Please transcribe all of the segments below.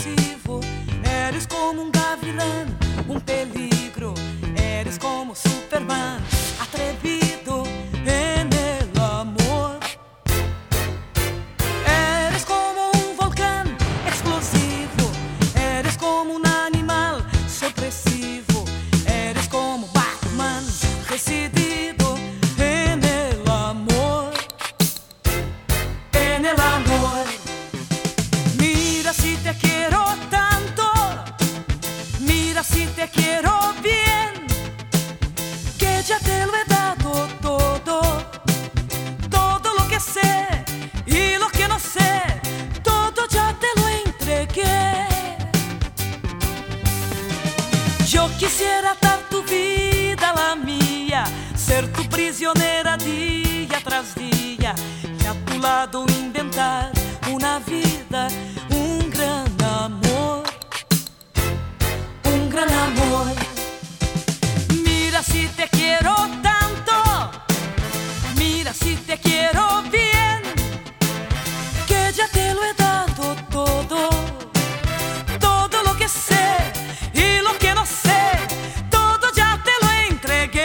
explosivo. Eres como un gavilán, un peligro. Eres como Superman, atrevido en el amor. Eres como un volcán explosivo. Eres como un animal sorpresivo. Eres como Batman, decidido en el amor. En el amor. Mira si te quiero tanto, mira si te quiero bien, que ya te lo he dado todo, todo lo que sé y lo que no sé, todo ya te lo entregué. Yo quisiera dar tu vida a la mía, ser tu prisionera día tras día, y a tu lado inventar una vida, un gran amor, un gran amor. Mira si te quiero tanto, mira si te quiero bien, que ya te lo he dado todo, todo lo que sé y lo que no sé, todo ya te lo entregué.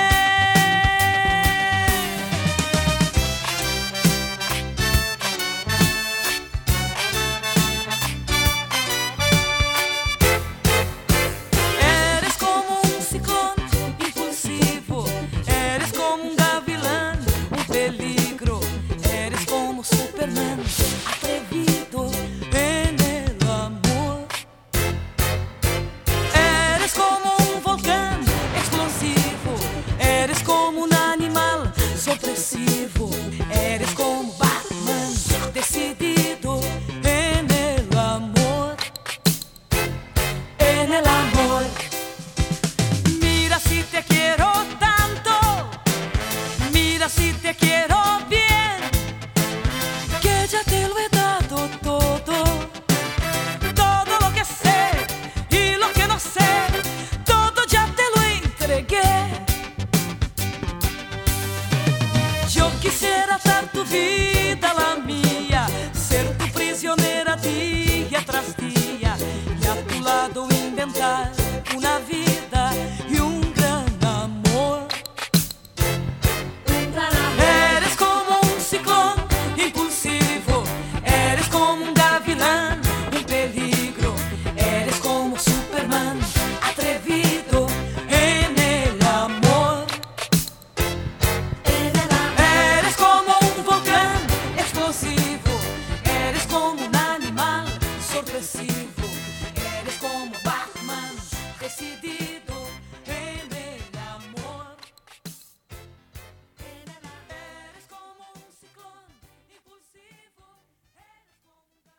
Peligro, eres como Superman, atrevido en el amor. Eres como un volcán explosivo, eres como un animal sorpresivo, eres como Batman, decidido en el amor. En el amor. Mira si te quiero tanto, mira si te quiero bien, que ya te lo he dado todo, todo lo que sé y lo que no sé, todo ya te lo entregué. Yo quisiera dar tu vida a la mía, ser tu prisionera día tras día, y a tu lado inventar